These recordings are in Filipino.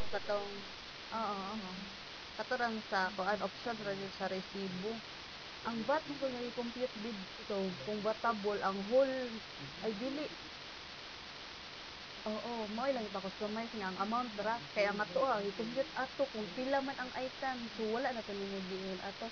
katong Oo. katurang sa kuan option ra gyud sa resibo. Ang VAT mo kung i-compute dito kung vatable ang whole ay dili. Oo, mao lang ipa-customize nga ang amount ra kaya ang ato i-compute ato kung pila man ang item so wala na to nimo giingon ato.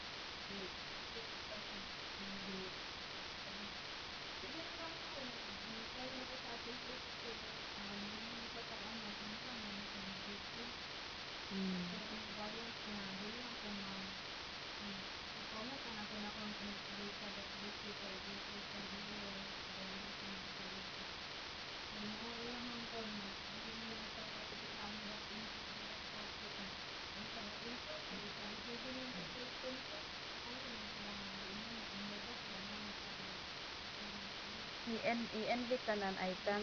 I-envy tanan item.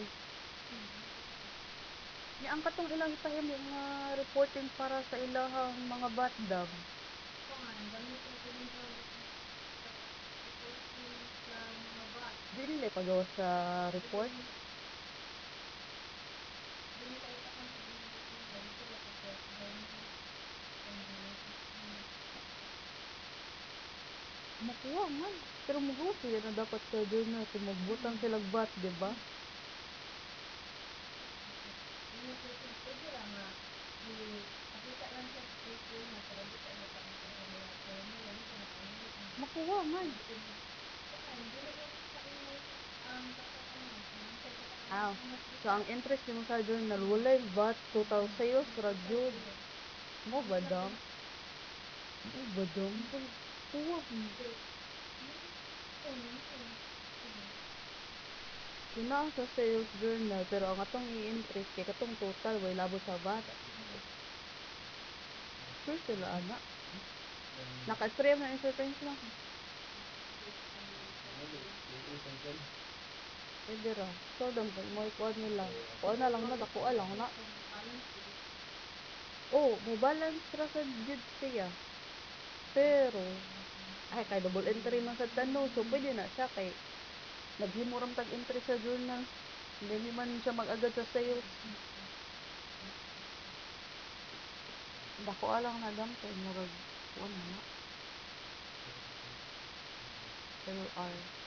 Ni ang katong ilang ipahimo nga reporting para sa ilahang mga batdam. Dili pagawa sa report. Makuha man. Pero magawa sila na dapat sa journal kung magbutang silang bat, di ba? Makuha man. Ah, so ang interest nimo sa journal walay VAT total sales ra jud. Mo ba dam? Mo ba dam? Kuha. Kuna sa sales journal pero ang atong i-interest kay katong total way labot sa VAT. Sure sila ana. Naka-stream na yung Sir Prince lang. Pwede ra. So, dam kay mo ikuha nila. Kuha na lang na, dakuha lang na. Oh, mo balance ra sa jud siya. Pero, ay, kay double entry man sa tanong. So, pwede na siya kay naghimo ram tag entry sa journal. Hindi man siya mag-agad sa sales. Dakuha lang na dam kay murag kuha na na. LR.